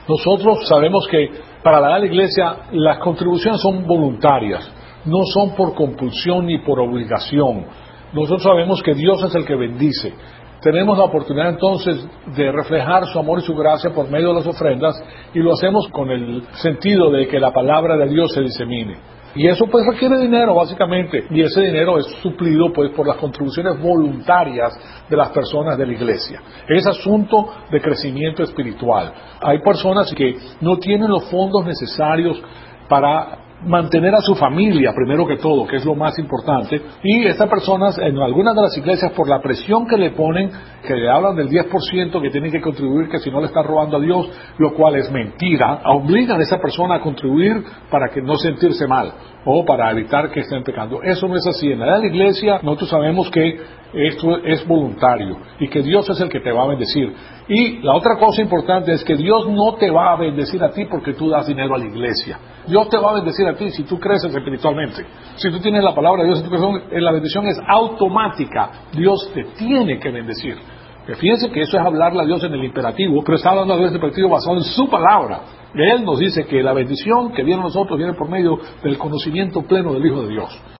Nosotros sabemos que para la iglesia las contribuciones son voluntarias, no son por compulsión ni por obligación. Nosotros sabemos que Dios es el que bendice. Tenemos la oportunidad entonces de reflejar su amor y su gracia por medio de las ofrendas, y lo hacemos con el sentido de que la palabra de Dios se disemine. Y eso pues requiere dinero básicamente, y ese dinero es suplido pues por las contribuciones voluntarias de las personas de la iglesia. Es asunto de crecimiento espiritual. Hay personas que no tienen los fondos necesarios para mantener a su familia, primero que todo, que es lo más importante, y estas personas en algunas de las iglesias, por la presión que le ponen, que le hablan del 10% que tienen que contribuir, que si no le están robando a Dios, lo cual es mentira, obligan a esa persona a contribuir para que no sentirse mal, o para evitar que estén pecando. Eso no es así. En la iglesia nosotros sabemos que esto es voluntario, y que Dios es el que te va a bendecir. Y la otra cosa importante es que Dios no te va a bendecir a ti porque tú das dinero a la iglesia. Dios te va a bendecir a ti si tú creces espiritualmente. Si tú tienes la palabra de Dios en tu corazón, la bendición es automática. Dios te tiene que bendecir. Fíjense que eso es hablarle a Dios en el imperativo, pero está hablando a Dios en el imperativo basado en su palabra. Él nos dice que la bendición que viene a nosotros viene por medio del conocimiento pleno del Hijo de Dios.